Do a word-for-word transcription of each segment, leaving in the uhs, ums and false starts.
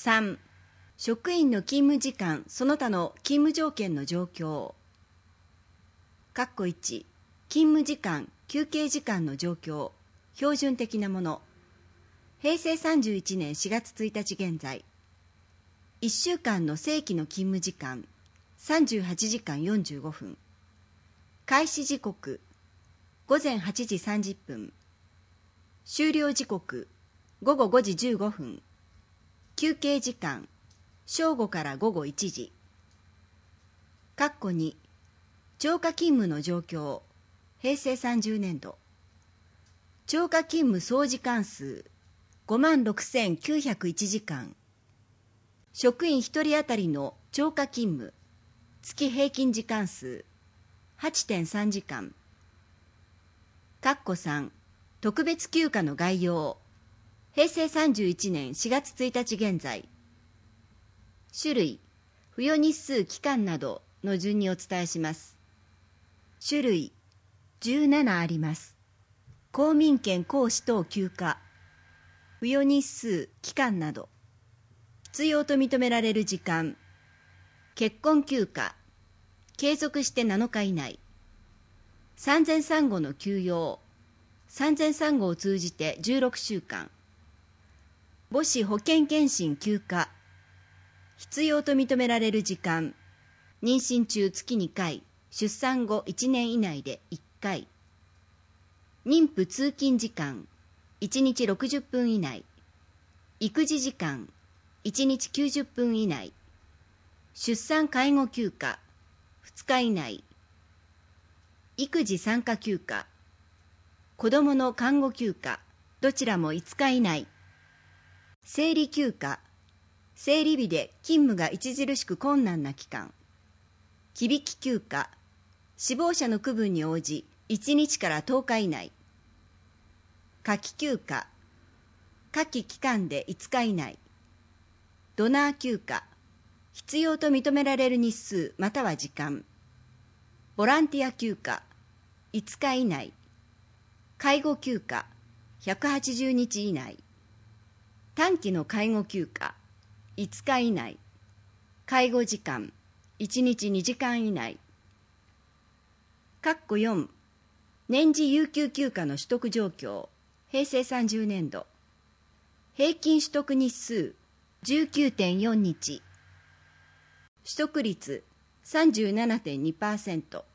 さん、職員の勤務時間その他の勤務条件の状況。かっこいち、勤務時間、休憩時間の状況、標準的なもの。へいせいさんじゅういちねんしがつついたち現在。いっしゅうかんの正規の勤務時間、さんじゅうはちじかんよんじゅうごふん。開始時刻、ごぜんはちじさんじゅっぷん。終了時刻、ごごごじじゅうごふん。休憩時間、正午からごごいちじ。かっこに、超過勤務の状況、へいせいさんじゅうねんど。超過勤務総時間数、ごまんろくせんきゅうひゃくいちじかん。職員ひとり当たりの超過勤務、月平均時間数、はちてんさんじかん。かっこさん、特別休暇の概要。へいせいさんじゅういちねんしがつついたち現在。種類、付与日数期間などの順にお伝えします。種類、じゅうななあります。公民権行使等休暇、付与日数期間など。必要と認められる時間、結婚休暇、継続してなのか以内。産前産後の休養、産前産後を通じてじゅうろくしゅうかん。母子保健健診休暇、必要と認められる時間、妊娠中月にかい、出産後いちねん以内でいっかい。妊婦通勤時間、いちにちろくじゅっぷん以内。育児時間、いちにちきゅうじゅっぷん以内。出産介護休暇、ふつか以内。育児参加休暇、子どもの看護休暇、どちらもいつか以内。生理休暇、生理日で勤務が著しく困難な期間。忌引き休暇、死亡者の区分に応じいちにちからとおか以内。夏季休暇、夏季期間でいつか以内。ドナー休暇、必要と認められる日数または時間。ボランティア休暇、いつか以内。介護休暇、ひゃくはちじゅうにち以内。短期の介護休暇、いつか以内。介護時間、いちにちにじかん以内。かっこよん、年次有給休暇の取得状況、へいせいさんじゅうねんど。平均取得日数、じゅうきゅうてんよんにち。取得率、さんじゅうななてんにパーセント。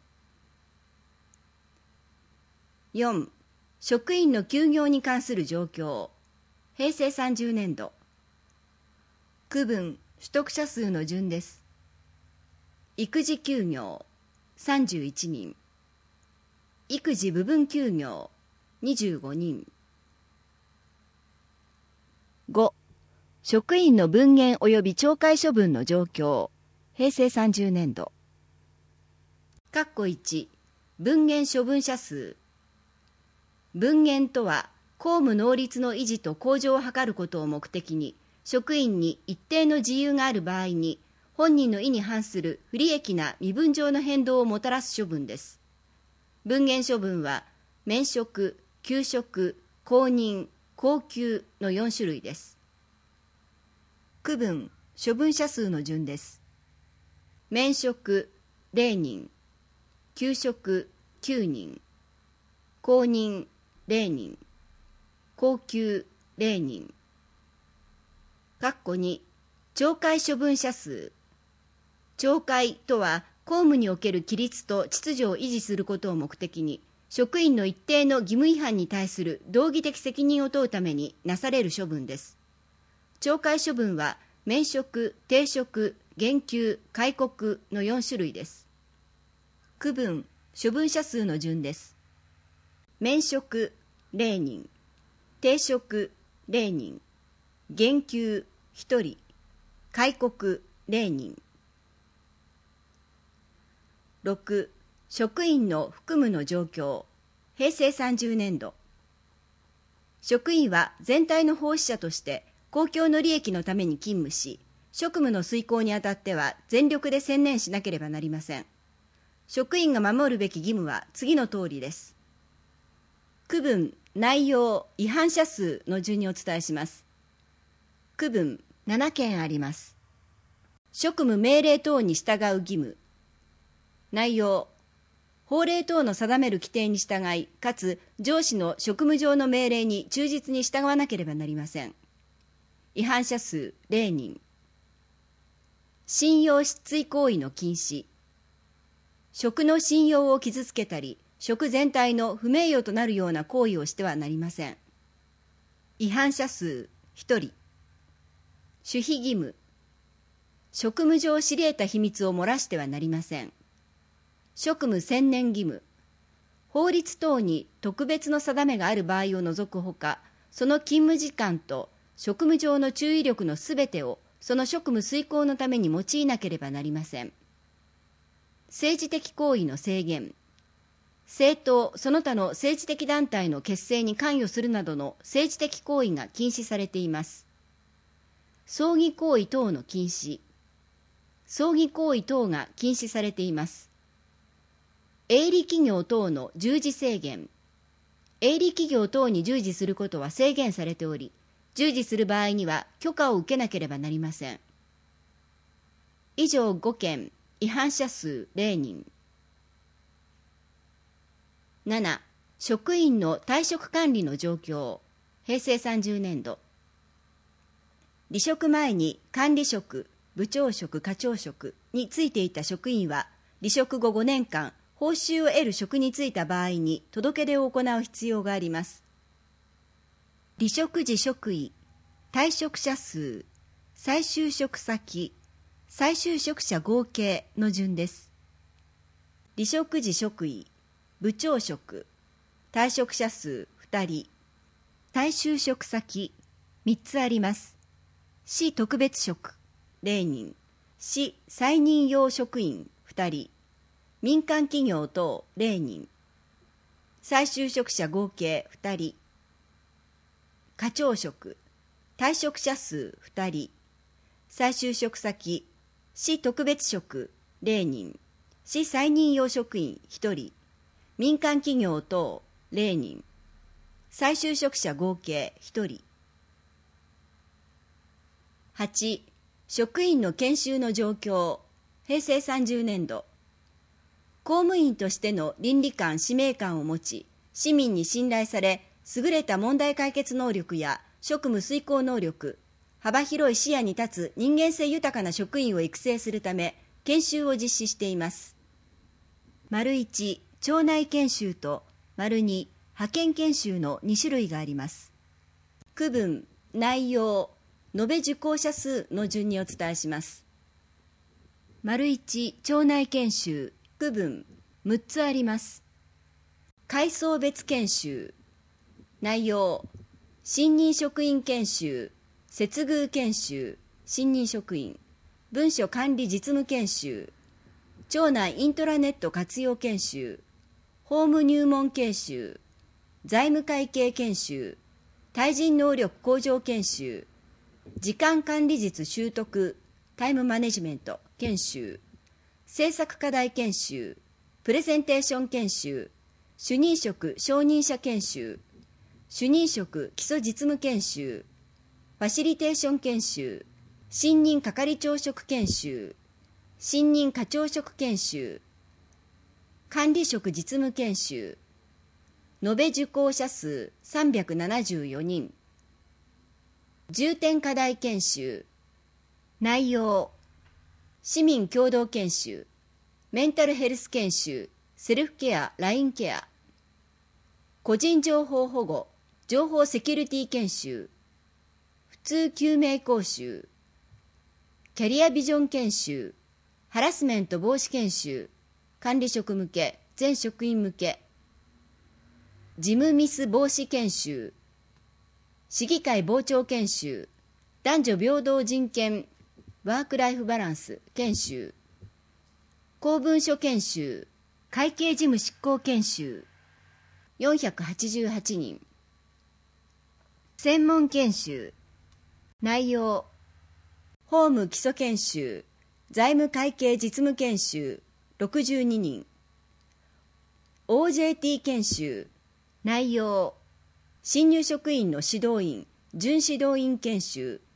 よん、職員の休業に関する状況、へいせいさんじゅうねんど。区分、取得者数の順です。育児休業、さんじゅういちにん。育児部分休業、にじゅうごにん。ご、職員の分限及び懲戒処分の状況、へいせいさんじゅうねんど。かっこいち、分限処分者数。分限とは、公務能率の維持と向上を図ることを目的に、職員に一定の自由がある場合に、本人の意に反する不利益な身分上の変動をもたらす処分です。分限処分は、免職、休職、公認、公休のよんしゅるいです。区分、処分者数の順です。免職、れいにん。休職、きゅうにん。公認、れいにん。公休、れいにん。かっこに、懲戒処分者数。懲戒とは、公務における規律と秩序を維持することを目的に、職員の一定の義務違反に対する道義的責任を問うためになされる処分です。懲戒処分は、免職、停職、減給、戒告のよんしゅるいです。区分、処分者数の順です。免職、れいにん。停職、れいにん。減給、ひとり。戒告、れいにん。ろく、職員の服務の状況、へいせいさんじゅうねんど。職員は全体の奉仕者として公共の利益のために勤務し、職務の遂行にあたっては全力で専念しなければなりません。職員が守るべき義務は次の通りです。区分、内容、違反者数の順にお伝えします。区分、 ななけんあります。職務命令等に従う義務。内容、法令等の定める規定に従い、かつ上司の職務上の命令に忠実に従わなければなりません。違反者数れいにん。信用失墜行為の禁止。職の信用を傷つけたり、職全体の不名誉となるような行為をしてはなりません。違反者数ひとり。守秘義務。職務上知り得た秘密を漏らしてはなりません。職務専念義務。法律等に特別の定めがある場合を除くほか、その勤務時間と職務上の注意力のすべてをその職務遂行のために用いなければなりません。政治的行為の制限。政党その他の政治的団体の結成に関与するなどの政治的行為が禁止されています。葬儀行為等の禁止。葬儀行為等が禁止されています。営利企業等の従事制限。営利企業等に従事することは制限されており、従事する場合には許可を受けなければなりません。以上ごけん、違反者数れいにん。なな、職員の退職管理の状況。へいせいさんじゅうねんど。離職前に管理職、部長職、課長職についていた職員は、離職後ごねんかん、報酬を得る職に就いた場合に届け出を行う必要があります。離職時職位、退職者数、再就職先、再就職者合計の順です。離職時職位、部長職、退職者数ふたり、再就職先みっつあります。市特別職れいにん、市再任用職員ふたり、民間企業等れいにん、再就職者合計ふたり、課長職、退職者数ふたり、再就職先、市特別職れいにん、市再任用職員ひとり、民間企業等れいにん、再就職者合計ひとり。はち、職員の研修の状況。へいせいさんじゅうねんど。公務員としての倫理観・使命感を持ち、市民に信頼され、優れた問題解決能力や職務遂行能力、幅広い視野に立つ人間性豊かな職員を育成するため、研修を実施しています。丸いち、庁内研修と丸に、派遣研修のに種類があります。区分、内容、延べ受講者数の順にお伝えします。丸いち、庁内研修、区分、むっつあります。階層別研修。内容、新任職員研修、接遇研修、新任職員、文書管理実務研修、庁内イントラネット活用研修、法務入門研修、財務会計研修、対人能力向上研修、時間管理術習得、タイムマネジメント研修、政策課題研修、プレゼンテーション研修、主任職承認者研修、主任職基礎実務研修、ファシリテーション研修、新任係長職研修、新任課長職研修、管理職実務研修、延べ受講者数さんびゃくななじゅうよにん。重点課題研修。内容、市民共同研修、メンタルヘルス研修、セルフケア、ライン ケア、個人情報保護、情報セキュリティ研修、普通救命講習、キャリアビジョン研修、ハラスメント防止研修、管理職向け、全職員向け、事務ミス防止研修、市議会傍聴研修、男女平等人権、ワークライフバランス研修、公文書研修、会計事務執行研修、よんひゃくはちじゅうはちにん。専門研修。内容、法務基礎研修、財務会計実務研修、ろくじゅうににん。オージェーティー 研修。内容、新入職員の指導員、準指導員研修、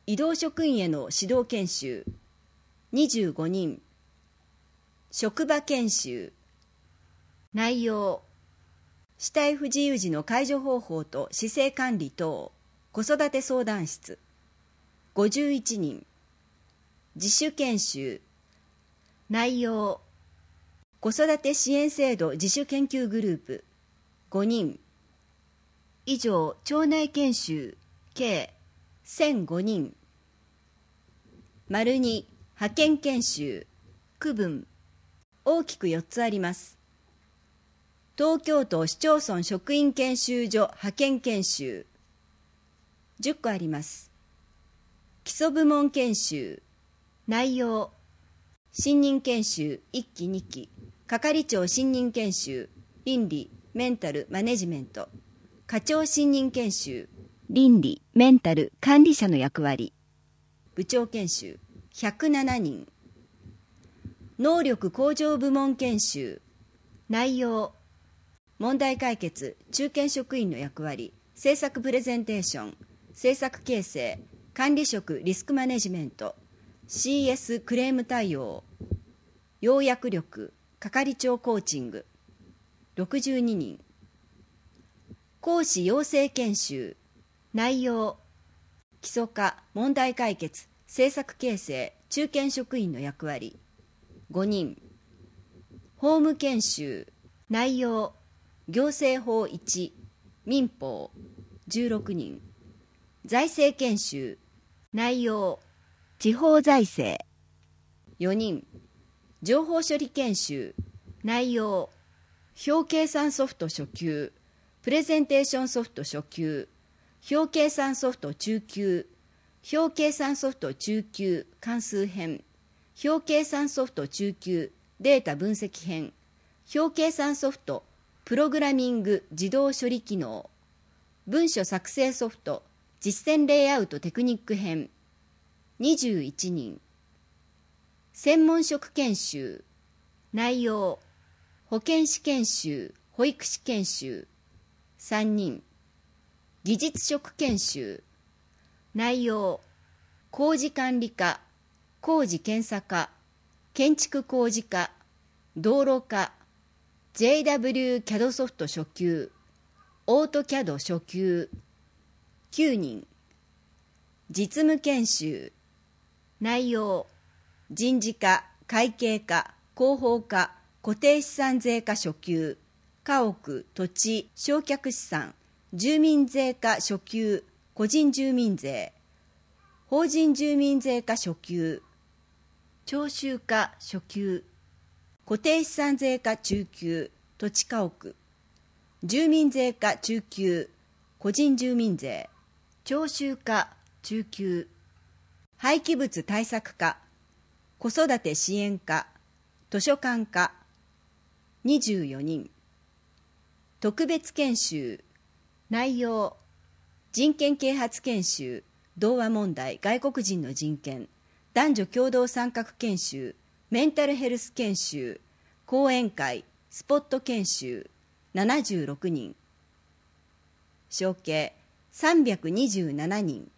移動職員への指導研修にじゅうごにん。職場研修。内容、肢体不自由児の介助方法と姿勢管理等、子育て相談室ごじゅういちにん。自主研修。内容、子育て支援制度自主研究グループごにん。以上、町内研修計せんごにん。丸に、派遣研修区分大きくよっつあります。東京都市町村職員研修所派遣研修じゅっこあります。基礎部門研修。内容、新任研修いっきにき、係長新任研修倫理メンタルマネジメント、課長新任研修倫理メンタル管理者の役割、部長研修ひゃくななにん。能力向上部門研修。内容、問題解決中堅職員の役割、政策プレゼンテーション、政策形成、管理職リスクマネジメント、シーエス クレーム対応、要約力係長コーチングろくじゅうににん。講師養成研修。内容、基礎化問題解決政策形成中堅職員の役割ごにん。法務研修。内容、行政法いち、民法じゅうろくにん。財政研修。内容、地方財政よにん。情報処理研修。内容、表計算ソフト初級、プレゼンテーションソフト初級、表計算ソフト中級、表計算ソフト中級関数編、表計算ソフト中級データ分析編、表計算ソフトプログラミング自動処理機能、文書作成ソフト実践レイアウトテクニック編にじゅういちにん。専門職研修。内容、保健師研修保育士研修さんにん。技術職研修。内容、工事管理課、工事検査課、建築工事課、道路課、ジェイダブリュー キャド ソフト初級、オートキャド 初級きゅうにん。実務研修。内容、人事課、会計課、広報課、固定資産税課初級、家屋、土地、償却資産、住民税課初級、個人住民税、法人住民税課初級、徴収課初級、固定資産税課中級、土地家屋、住民税課中級、個人住民税、徴収課中級、廃棄物対策課、子育て支援課、図書館課にじゅうよにん。特別研修。内容、人権啓発研修、童話問題外国人の人権、男女共同参画研修、メンタルヘルス研修、講演会スポット研修ななじゅうろくにん。合計さんびゃくにじゅうななにん。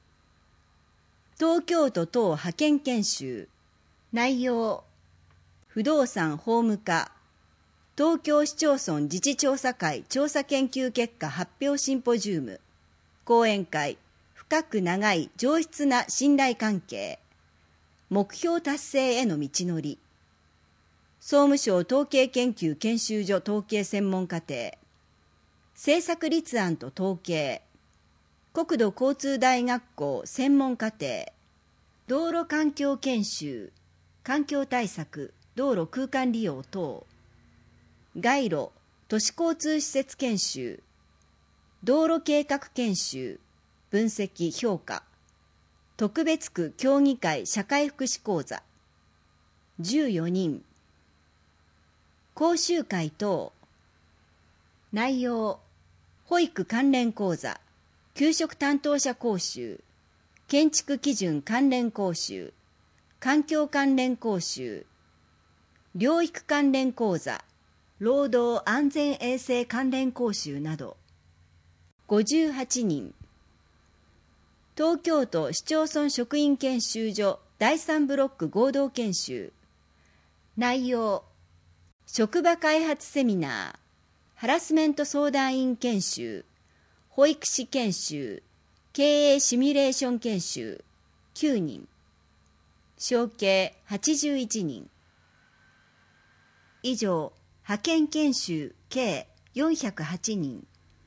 東京都等派遣研修。内容、不動産法務課、東京市町村自治調査会調査研究結果発表シンポジウム、講演会、深く長い上質な信頼関係、目標達成への道のり、総務省統計研究研修所統計専門課程、政策立案と統計、国土交通大学校専門課程、道路環境研修、環境対策、道路空間利用等、街路、都市交通施設研修、道路計画研修、分析・評価、特別区協議会社会福祉講座、じゅうよにん。講習会等。内容、保育関連講座、給食担当者講習、建築基準関連講習、環境関連講習、療育関連講座、労働安全衛生関連講習などごじゅうはちにん。 東京都市町村職員研修所だいさんブロック合同研修。内容、職場開発セミナー、ハラスメント相談員研修、保育士研修、経営シミュレーション研修きゅうにん、合計はちじゅういちにん。以上、派遣研修計よんひゃくはちにん。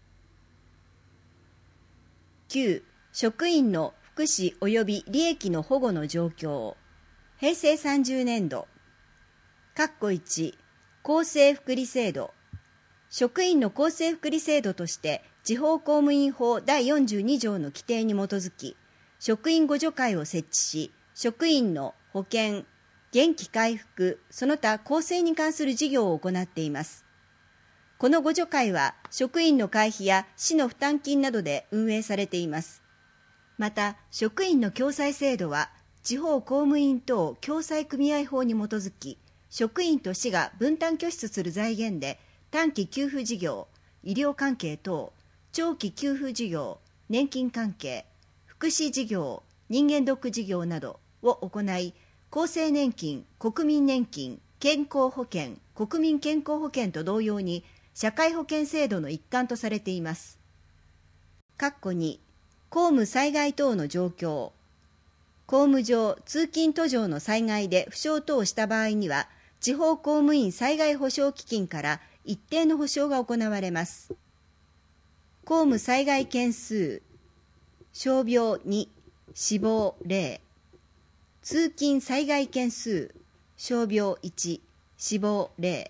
きゅう、職員の福祉及び利益の保護の状況。平成さんじゅうねんど。括弧いち、厚生福利制度。職員の厚生福利制度として地方公務員法だいよんじゅうに条の規定に基づき、職員互助会を設置し、職員の保険、元気回復、その他更生に関する事業を行っています。この互助会は職員の会費や市の負担金などで運営されています。また、職員の共済制度は地方公務員等共済組合法に基づき、職員と市が分担拠出する財源で短期給付事業、医療関係等、長期給付事業、年金関係、福祉事業、人間ドック事業などを行い、厚生年金、国民年金、健康保険、国民健康保険と同様に社会保険制度の一環とされています。括弧に、公務災害等の状況。公務上、通勤途上の災害で負傷等した場合には、地方公務員災害保障基金から一定の保障が行われます。公務災害件数、傷病に、死亡ゼロ。通勤災害件数、傷病いち、死亡ゼロ。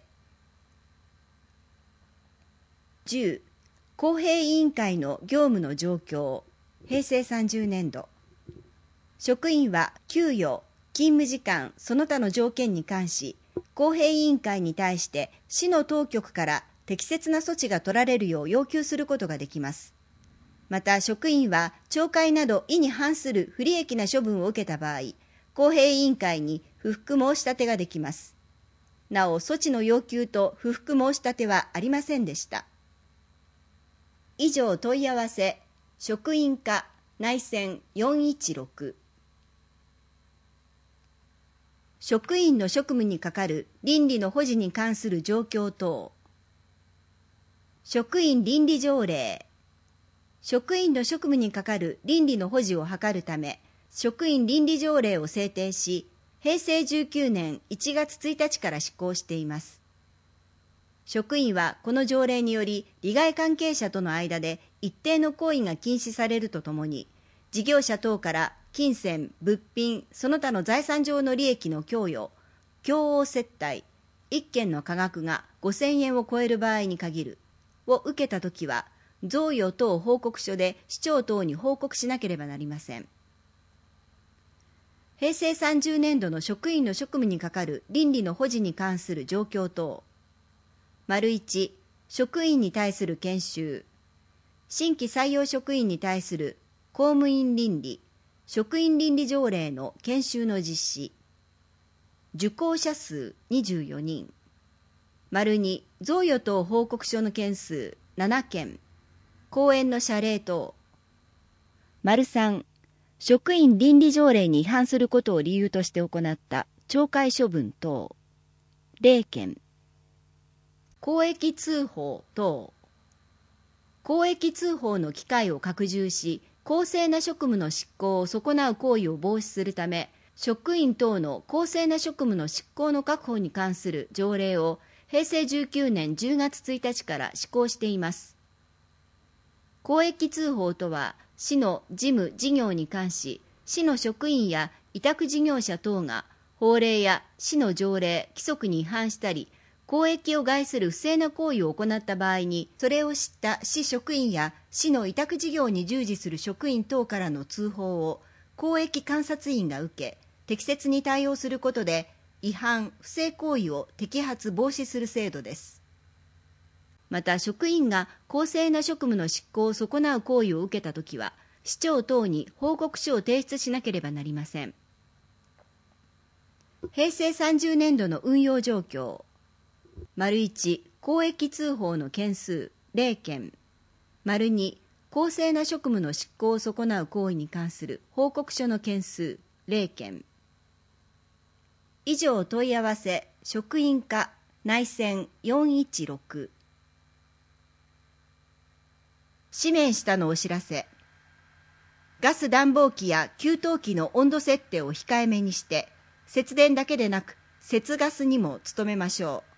じゅう、公平委員会の業務の状況。平成さんじゅうねんど。職員は給与、勤務時間、その他の条件に関し、公平委員会に対して市の当局から適切な措置が取られるよう要求することができます。また、職員は懲戒など意に反する不利益な処分を受けた場合、公平委員会に不服申し立てができます。なお、措置の要求と不服申し立てはありませんでした。以上問い合わせ、職員課内線よんいちろく。職員の職務に係る倫理の保持に関する状況等。職員倫理条例。職員の職務に係る倫理の保持を図るため、職員倫理条例を制定し、平成じゅうきゅうねんいちがつついたちから施行しています。職員はこの条例により、利害関係者との間で一定の行為が禁止されるとともに、事業者等から金銭、物品、その他の財産上の利益の供与、供応接待、一件の価額がごせんえんを超える場合に限る、を受けたときは、贈与等報告書で市長等に報告しなければなりません。平成さんじゅうねんどの職員の職務に係る倫理の保持に関する状況等。丸いち、職員に対する研修。新規採用職員に対する公務員倫理、職員倫理条例の研修の実施。受講者数にじゅうよにん。丸に、贈与等報告書の件数ななけん。講演の謝礼等。丸さん、職員倫理条例に違反することを理由として行った懲戒処分等。ゼロけん。公益通報等。公益通報の機会を拡充し、公正な職務の執行を損なう行為を防止するため、職員等の公正な職務の執行の確保に関する条例を平成じゅうきゅうねんじゅうがつついたちから施行しています。公益通報とは、市の事務・事業に関し、市の職員や委託事業者等が法令や市の条例・規則に違反したり、公益を害する不正な行為を行った場合に、それを知った市職員や市の委託事業に従事する職員等からの通報を公益監察員が受け、適切に対応することで、違反・不正行為を摘発・防止する制度です。また、職員が公正な職務の執行を損なう行為を受けたときは、市長等に報告書を提出しなければなりません。平成さんじゅうねんどの運用状況。丸いち、公益通報の件数ゼロけん。丸に、 公正な職務の執行を損なう行為に関する報告書の件数ゼロけん。以上問い合わせ職員課内線よんいちろく。氏名下のお知らせ。ガス暖房機や給湯器の温度設定を控えめにして、節電だけでなく節ガスにも努めましょう。